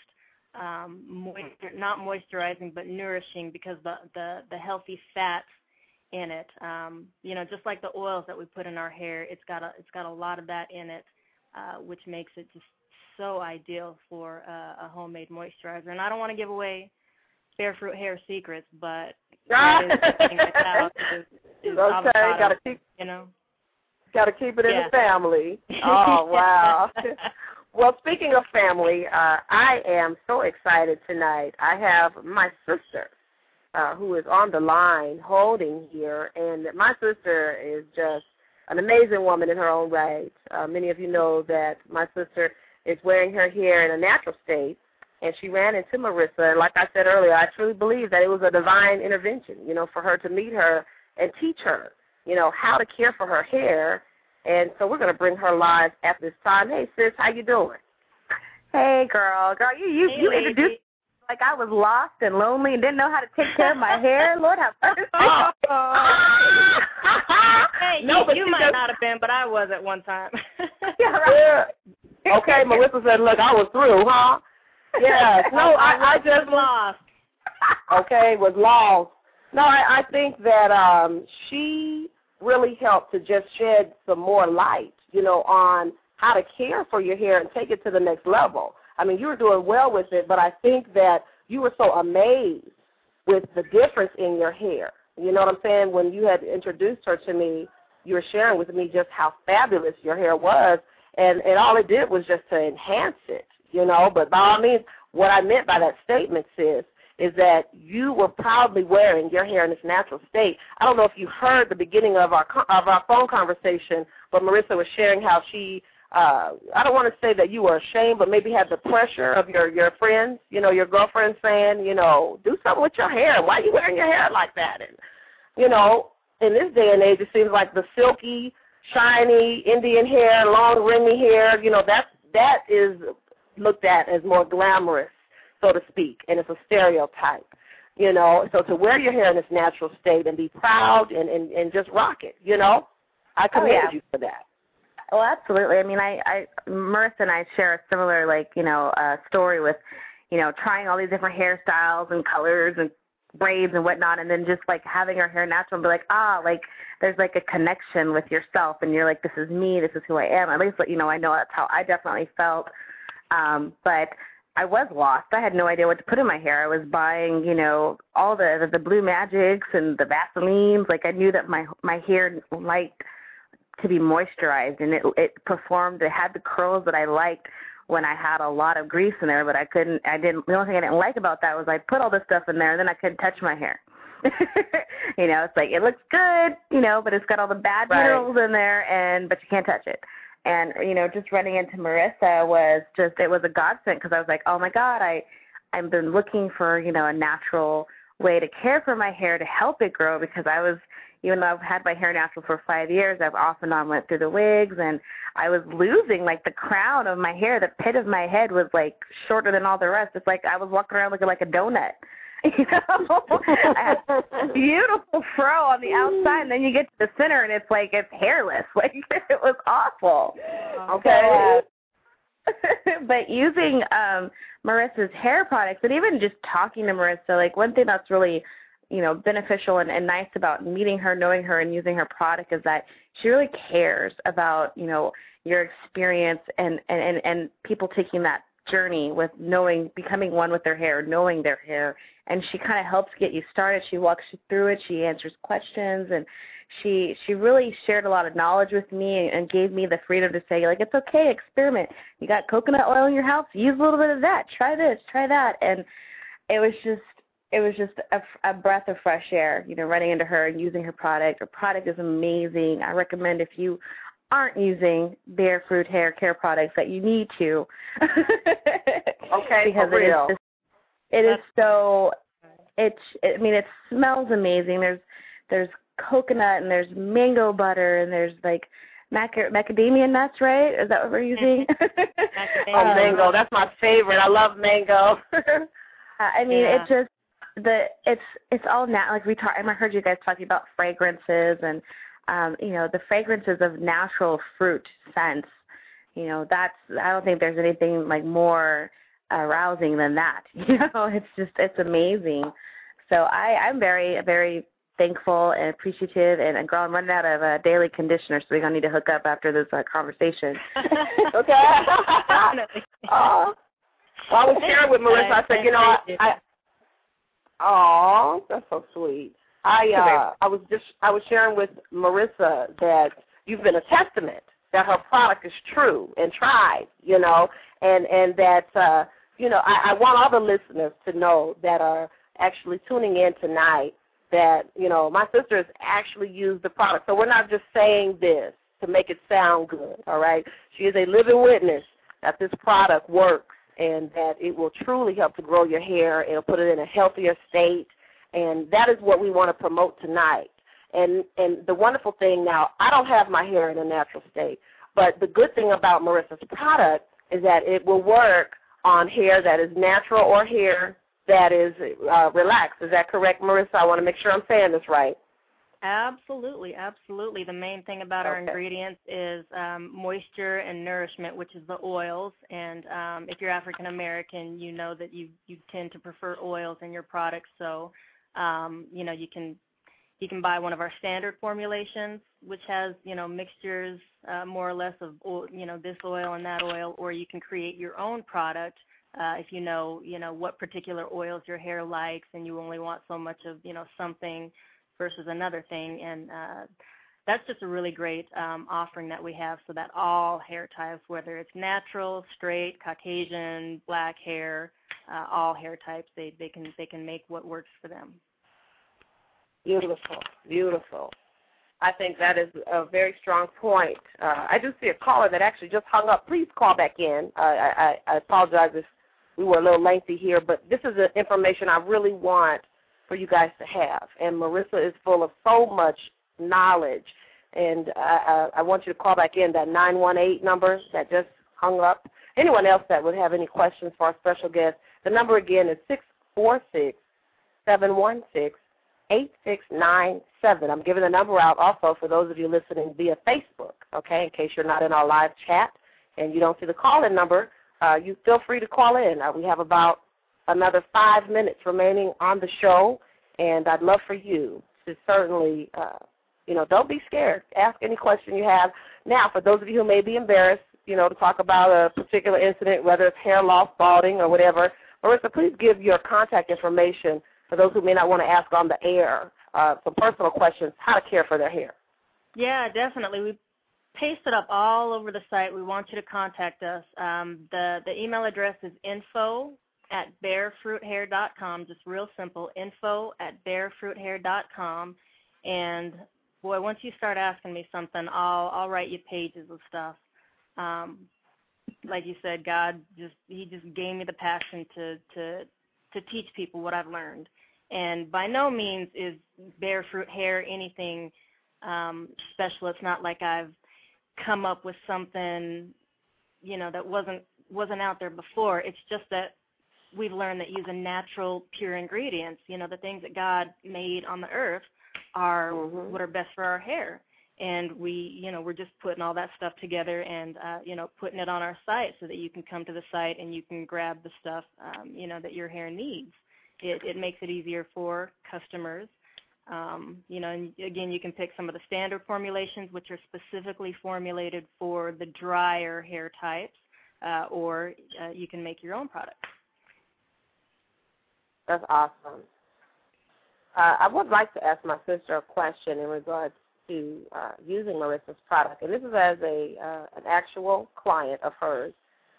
not moisturizing but nourishing because the healthy fats in it. Just like the oils that we put in our hair, it's got a lot of that in it, which makes it just so ideal for a homemade moisturizer. And I don't want to give away Bare Fruit hair secrets, but that is the thing that's out is okay, avocado, Got to keep it in the family. Oh, wow. Well, speaking of family, I am so excited tonight. I have my sister who is on the line holding here, and my sister is just an amazing woman in her own right. Many of you know that my sister is wearing her hair in a natural state, and she ran into Marissa, and like I said earlier, I truly believe that it was a divine intervention, for her to meet her and teach her, how to care for her hair. And so we're going to bring her live at this time. Hey, sis, how you doing? Hey, girl, you introduced me like I was lost and lonely and didn't know how to take care of my hair. Lord have mercy. Hey, you might not have been, but I was at one time. Yeah. Okay, Marissa said, look, I was through, huh? Yeah. No, I just lost. Okay, was lost. No, I think that she really helped to just shed some more light, on how to care for your hair and take it to the next level. I mean, you were doing well with it, but I think that you were so amazed with the difference in your hair. You know what I'm saying? When you had introduced her to me, you were sharing with me just how fabulous your hair was, and all it did was just to enhance it, But by all means, what I meant by that statement, sis, is that you were proudly wearing your hair in its natural state. I don't know if you heard the beginning of our phone conversation, but Marissa was sharing how she, I don't want to say that you were ashamed, but maybe had the pressure of your friends, your girlfriends saying, do something with your hair. Why are you wearing your hair like that? And, in this day and age, it seems like the silky, shiny Indian hair, long, remy hair, that is looked at as more glamorous, so to speak, and it's a stereotype, So to wear your hair in its natural state and be proud and just rock it, I commend you for that. Well, absolutely. I mean, Marissa and I share a similar, story with, trying all these different hairstyles and colors and braids and whatnot, and then just like having her hair natural and be like, like there's like a connection with yourself, and you're like, this is me, this is who I am. At least, I know that's how I definitely felt. But I was lost. I had no idea what to put in my hair. I was buying, all the Blue Magics and the Vaselines. Like I knew that my hair liked to be moisturized, and it performed. It had the curls that I liked when I had a lot of grease in there, but the only thing I didn't like about that was I put all this stuff in there and then I couldn't touch my hair. It's like, it looks good, but it's got all the bad minerals in there, but you can't touch it. And, just running into Marissa it was a godsend, because I was like, oh my God, I've been looking for, a natural way to care for my hair to help it grow, because even though I've had my hair natural for 5 years, I've off and on went through the wigs, and I was losing, like, the crown of my hair. The pit of my head was, like, shorter than all the rest. It's like I was walking around looking like a donut. I had a beautiful fro on the outside, and then you get to the center, and it's like it's hairless. Like, it was awful. Okay. But using Marissa's hair products, and even just talking to Marissa, like, one thing that's really beneficial and nice about meeting her, knowing her, and using her product is that she really cares about, your experience and people taking that journey with becoming one with their hair, knowing their hair. And she kind of helps get you started. She walks you through it. She answers questions. And she really shared a lot of knowledge with me and gave me the freedom to say, like, it's okay, experiment. You got coconut oil in your house? Use a little bit of that. Try this, try that. And it was just a breath of fresh air, running into her and using her product. Her product is amazing. I recommend, if you aren't using Bare Fruit hair care products, that you need to. Okay, because for real. It smells amazing. There's coconut, and there's mango butter, and there's like macadamia nuts, right? Is that what we're using? Mango, that's my favorite. I love mango. It's all like I heard you guys talking about fragrances and the fragrances of natural fruit scents. I don't think there's anything like more arousing than that. It's amazing. So I'm very, very thankful and appreciative. And girl, I'm running out of daily conditioner, so we're gonna need to hook up after this conversation. Okay. I was sharing with Marissa. I said, that's so sweet. I was sharing with Marissa that you've been a testament that her product is true and tried, and that I want all the listeners to know that are actually tuning in tonight that my sister has actually used the product. So we're not just saying this to make it sound good. All right, she is a living witness that this product works, and that it will truly help to grow your hair. It'll put it in a healthier state, and that is what we want to promote tonight. And the wonderful thing now, I don't have my hair in a natural state, but the good thing about Marissa's product is that it will work on hair that is natural or hair that is relaxed. Is that correct, Marissa? I want to make sure I'm saying this right. Absolutely, absolutely. The main thing about our ingredients is moisture and nourishment, which is the oils. And if you're African American, you know that you tend to prefer oils in your products. So, you can buy one of our standard formulations, which has mixtures more or less of this oil and that oil, or you can create your own product if you know what particular oils your hair likes, and you only want so much of something versus another thing. And that's just a really great offering that we have, so that all hair types, whether it's natural, straight, Caucasian, black hair, all hair types, they can make what works for them. Beautiful, beautiful. I think that is a very strong point. I do see a caller that actually just hung up. Please call back in. I apologize if we were a little lengthy here, but this is the information I really want for you guys to have. And Marissa is full of so much knowledge. And I want you to call back in, that 918 number that just hung up. Anyone else that would have any questions for our special guest, the number again is 646-716-8697. I'm giving the number out also for those of you listening via Facebook, okay, in case you're not in our live chat and you don't see the call-in number. You feel free to call in. We have about another 5 minutes remaining on the show, And I'd love for you to certainly, don't be scared. Ask any question you have. Now, for those of you who may be embarrassed, to talk about a particular incident, whether it's hair loss, balding, or whatever, Marissa, please give your contact information for those who may not want to ask on the air some personal questions, how to care for their hair. Yeah, definitely. We pasted up all over the site. We want you to contact us. The email address is info@barefruithair.com, just real simple, info@barefruithair.com. And, boy, once you start asking me something, I'll write you pages of stuff. Like you said, God he just gave me the passion to teach people what I've learned. And by no means is Bare Fruit Hair anything special. It's not like I've come up with something, that wasn't out there before. It's just that we've learned that using natural, pure ingredients, the things that God made on the earth are what are best for our hair. And we're just putting all that stuff together and, putting it on our site so that you can come to the site and you can grab the stuff, that your hair needs. It makes it easier for customers. And again, you can pick some of the standard formulations, which are specifically formulated for the drier hair types, or you can make your own product. That's awesome. I would like to ask my sister a question in regards to using Marissa's product, and this is as an actual client of hers.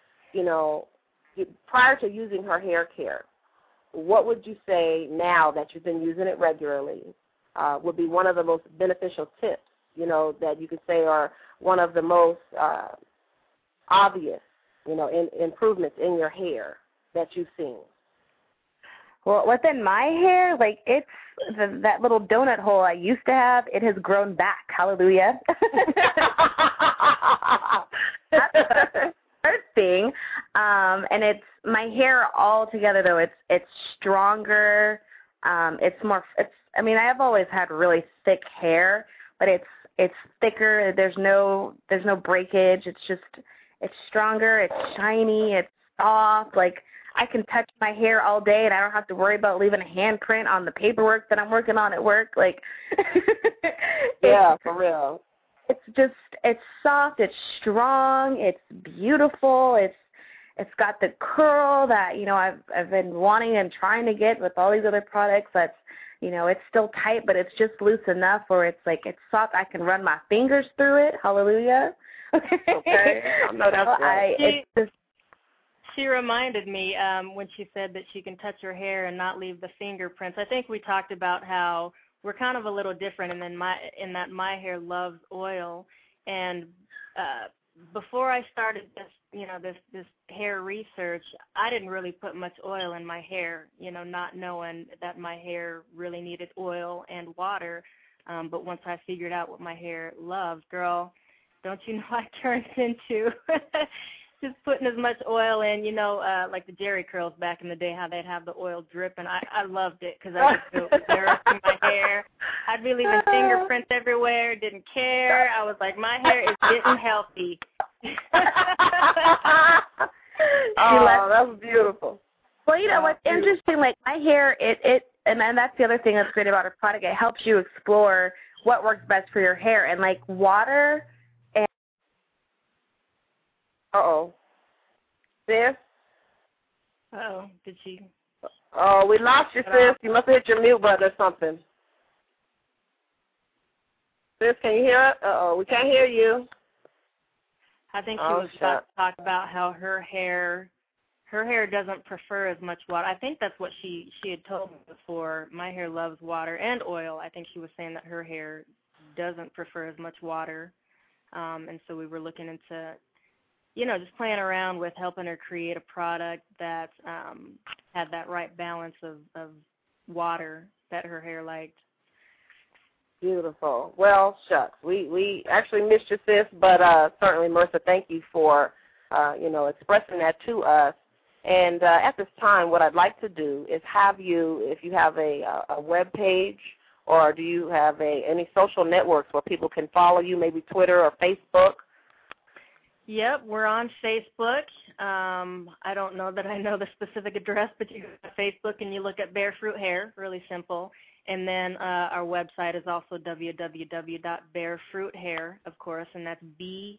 Prior to using her hair care, what would you say now that you've been using it regularly would be one of the most beneficial tips, that you could say are one of the most obvious, improvements in your hair that you've seen? Well, within my hair, it's that little donut hole I used to have, it has grown back. Hallelujah. That's the first thing. And it's my hair all together, though. It's stronger. I've always had really thick hair, but it's thicker. There's no breakage. It's stronger. It's shiny. It's soft. I can touch my hair all day, and I don't have to worry about leaving a handprint on the paperwork that I'm working on at work. Yeah, for real. It's soft, it's strong, it's beautiful, it's got the curl that, I've been wanting and trying to get with all these other products. That's, it's still tight, but it's just loose enough where it's soft. I can run my fingers through it. Hallelujah. Okay. I know that's right. She reminded me when she said that she can touch her hair and not leave the fingerprints. I think we talked about how we're kind of a little different, and then my hair loves oil. And before I started this hair research, I didn't really put much oil in my hair, not knowing that my hair really needed oil and water. But once I figured out what my hair loves, girl, don't you know I turned into just putting as much oil in, like the Jerry curls back in the day, how they'd have the oil drip, and I loved it because I just felt dirt in my hair. I'd be leaving fingerprints everywhere, didn't care. I was like, my hair is getting healthy. Oh, that was beautiful. Well, what's interesting, my hair, and that's the other thing that's great about our product. It helps you explore what works best for your hair, and water. Uh-oh. Sis? Uh-oh. Did she? Oh, we lost you, sis. You must have hit your mute button or something. Sis, can you hear us? Uh-oh, we can't hear you. I think she was about to talk about how her hair doesn't prefer as much water. I think that's what she had told me before. My hair loves water and oil. I think she was saying that her hair doesn't prefer as much water. And so we were looking into just playing around with helping her create a product that had that right balance of water that her hair liked. Beautiful. Well, shucks. We actually missed you, sis, but certainly, Marissa, thank you for, expressing that to us. And at this time, what I'd like to do is have you, if you have a web page, or do you have any social networks where people can follow you, maybe Twitter or Facebook? Yep, we're on Facebook. I don't know that I know the specific address, but you go to Facebook and you look at Bare Fruit Hair, really simple. And then our website is also www.barefruithair, of course, and that's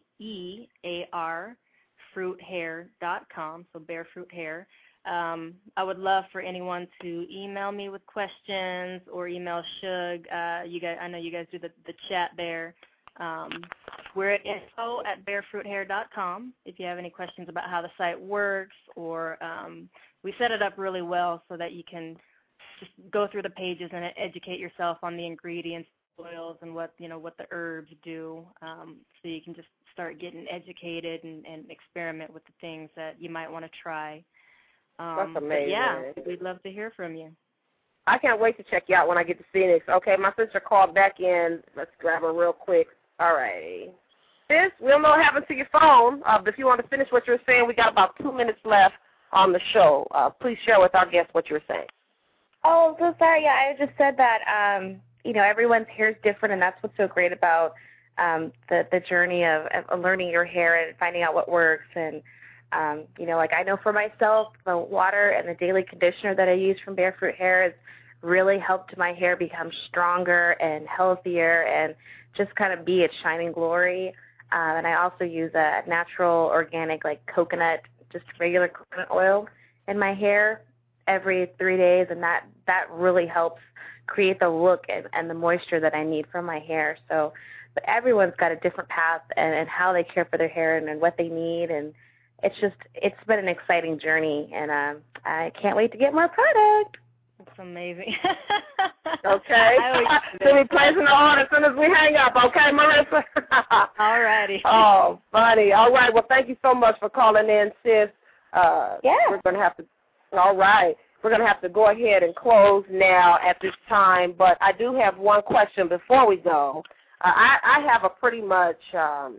BEAR fruithair.com, so Bare Fruit Hair. I would love for anyone to email me with questions or email Shug. You guys, I know you guys do the chat there. We're at info@barefruithair.com if you have any questions about how the site works, or we set it up really well so that you can just go through the pages and educate yourself on the ingredients, oils, and what the herbs do, so you can just start getting educated and experiment with the things that you might want to try. That's amazing. Yeah, we'd love to hear from you. I can't wait to check you out when I get to Phoenix. Okay, my sister called back in. Let's grab her real quick. All right. Sis, we don't know what happened to your phone, but if you want to finish what you were saying, we got about 2 minutes left on the show. Please share with our guests what you were saying. Oh, so sorry. Yeah, I just said that, everyone's hair is different, and that's what's so great about the journey of learning your hair and finding out what works. And, like I know for myself, the water and the daily conditioner that I use from Bare Fruit Hair has really helped my hair become stronger and healthier and just kind of be its shining glory. And I also use a natural, organic, like coconut, just regular coconut oil in my hair every 3 days, and that really helps create the look and the moisture that I need from my hair. So, but everyone's got a different path and how they care for their hair and what they need, and it's been an exciting journey, and I can't wait to get more product. It's amazing. Okay. So we place an order as soon as we hang up, okay, Marissa? All righty. Oh, funny. All right. Well, thank you so much for calling in, sis. We're going to have to, all right. We're going to have to go ahead and close now at this time, but I do have one question before we go. I have a pretty much, a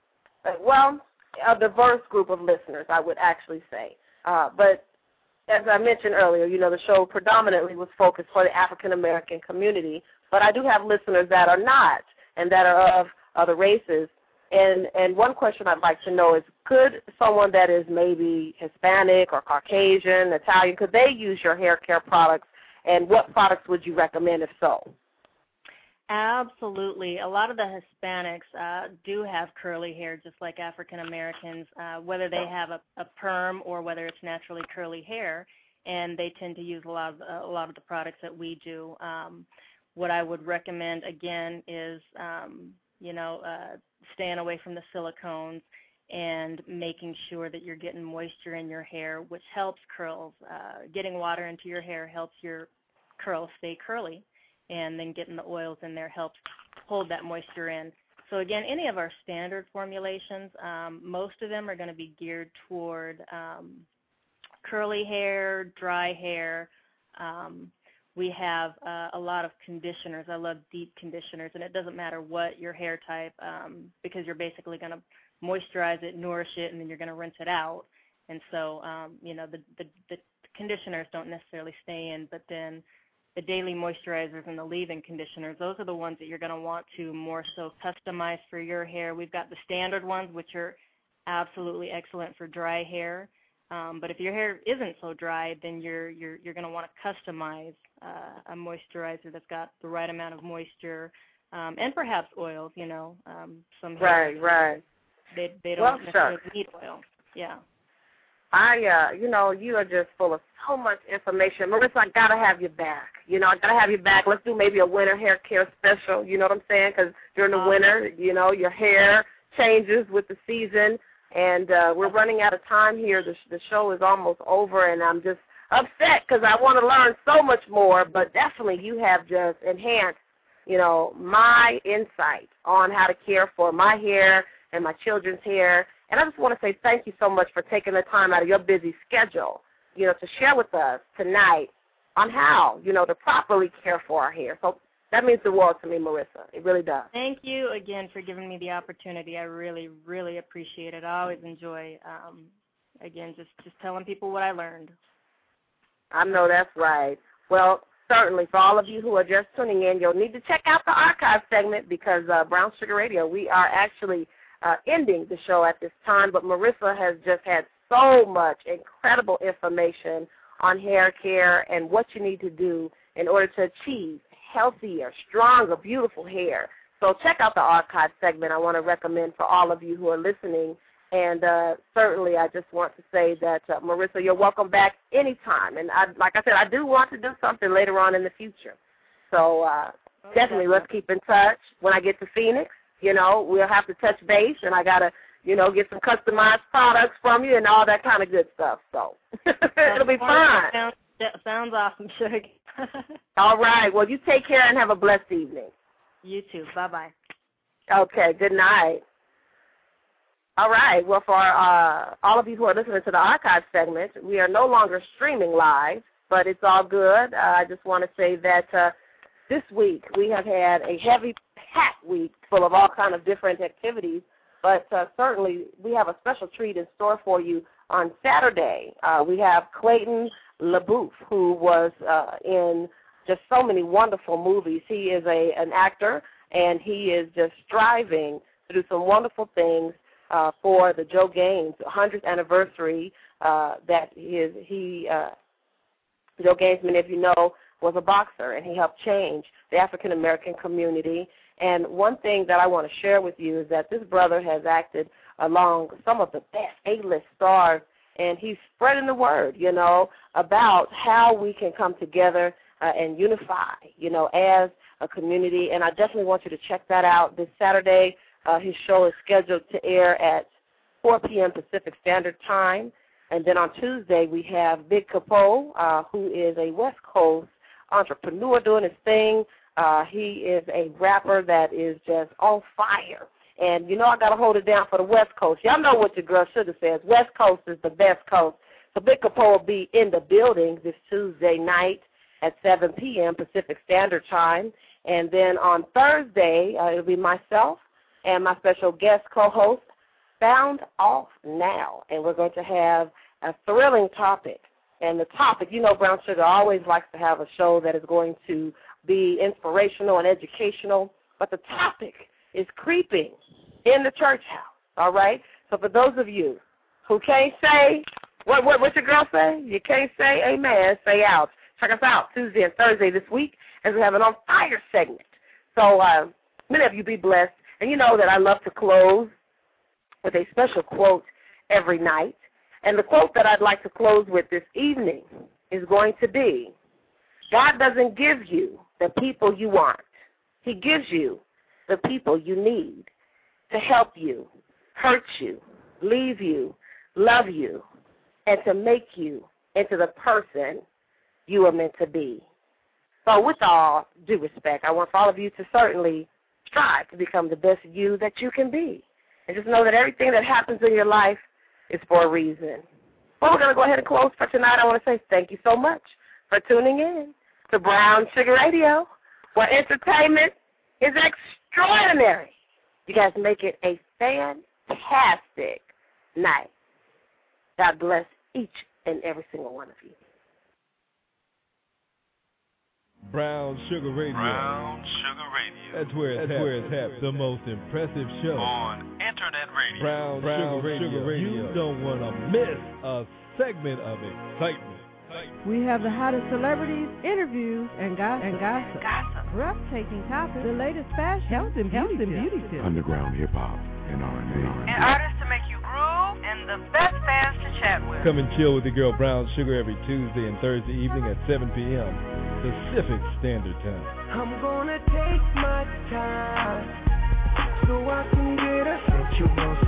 diverse group of listeners, I would actually say. But as I mentioned earlier, the show predominantly was focused for the African-American community, but I do have listeners that are not and that are of other races. And one question I'd like to know is, could someone that is maybe Hispanic or Caucasian, Italian, could they use your hair care products, and what products would you recommend if so? Absolutely. A lot of the Hispanics do have curly hair, just like African Americans, whether they have a perm or whether it's naturally curly hair, and they tend to use a lot of the products that we do. What I would recommend again is, staying away from the silicones and making sure that you're getting moisture in your hair, which helps curls. Getting water into your hair helps your curls stay curly, and then getting the oils in there helps hold that moisture in. So again, any of our standard formulations, most of them are going to be geared toward curly hair, dry hair. We have a lot of conditioners. I love deep conditioners, and it doesn't matter what your hair type, because you're basically going to moisturize it, nourish it, and then you're going to rinse it out. And so, the conditioners don't necessarily stay in, but then the daily moisturizers and the leave-in conditioners, those are the ones that you're going to want to more so customize for your hair. We've got the standard ones, which are absolutely excellent for dry hair. But if your hair isn't so dry, then you're going to want to customize a moisturizer that's got the right amount of moisture, and perhaps oils. Some hair, right. They don't necessarily need oil. Yeah. You are just full of so much information. Marissa, I got to have you back. I got to have you back. Let's do maybe a winter hair care special, you know what I'm saying? Because during the winter, your hair changes with the season. And we're running out of time here. The show is almost over, and I'm just upset because I want to learn so much more. But definitely you have just enhanced, my insight on how to care for my hair and my children's hair. And I just want to say thank you so much for taking the time out of your busy schedule, to share with us tonight on how, to properly care for our hair. So that means the world to me, Marissa. It really does. Thank you again for giving me the opportunity. I really, really appreciate it. I always enjoy, again, just telling people what I learned. I know that's right. Well, certainly for all of you who are just tuning in, you'll need to check out the archive segment because Brown Sugar Radio, we are actually ending the show at this time, but Marissa has just had so much incredible information on hair care and what you need to do in order to achieve healthier, stronger, beautiful hair. So check out the archive segment I want to recommend for all of you who are listening. And certainly I just want to say that, Marissa, you're welcome back anytime. And like I said, I do want to do something later on in the future. So definitely let's keep in touch. When I get to Phoenix, we'll have to touch base, and I got to, get some customized products from you and all that kind of good stuff. So it'll be fun. Sounds awesome, Suge. All right. Well, you take care and have a blessed evening. You too. Bye-bye. Okay. Good night. All right. Well, for all of you who are listening to the archive segment, we are no longer streaming live, but it's all good. I just want to say that this week we have had a heavy-packed week full of all kinds of different activities, but certainly we have a special treat in store for you on Saturday. We have Clayton LaBouffe, who was in just so many wonderful movies. He is an actor, and he is just striving to do some wonderful things for the Joe Gaines 100th anniversary. Joe Gaines, many of you know, was a boxer, and he helped change the African-American community. And one thing that I want to share with you is that this brother has acted along some of the best A-list stars, and he's spreading the word, about how we can come together and unify, as a community. And I definitely want you to check that out this Saturday. His show is scheduled to air at 4 p.m. Pacific Standard Time. And then on Tuesday, we have Big Capo, who is a West Coast entrepreneur doing his thing. He is a rapper that is just on fire. And, I got to hold it down for the West Coast. Y'all know what your girl Sugar says. West Coast is the best coast. So Big Capo will be in the building this Tuesday night at 7 p.m. Pacific Standard Time. And then on Thursday, it'll be myself and my special guest co-host, Sound Off Now. And we're going to have a thrilling topic. And the topic, Brown Sugar always likes to have a show that is going to be inspirational and educational. But the topic is creeping in the church house, all right? So for those of you who can't say, what's your girl say? You can't say amen, say out. Check us out Tuesday and Thursday this week as we have an On Fire segment. So many of you be blessed. And you know that I love to close with a special quote every night. And the quote that I'd like to close with this evening is going to be, God doesn't give you the people you want. He gives you the people you need to help you, hurt you, leave you, love you, and to make you into the person you are meant to be. So with all due respect, I want for all of you to certainly strive to become the best you that you can be. And just know that everything that happens in your life is for a reason. Well, we're going to go ahead and close for tonight. I want to say thank you so much for tuning in to Brown Sugar Radio, where entertainment is extraordinary. You guys make it a fantastic night. God bless each and every single one of you. Brown Sugar Radio. Brown Sugar Radio. That's where it's happening. The most impressive show on internet radio. Brown Sugar Radio. You don't want to miss a segment of excitement. We have the hottest celebrities, interviews, and gossip. Breathtaking topics, the latest fashion, health and beauty tips. Underground hip-hop and R&B. And artists to make you groove, and the best fans to chat with. Come and chill with the girl Brown Sugar every Tuesday and Thursday evening at 7 p.m. Pacific Standard Time. I'm gonna take my time so I can get a sensual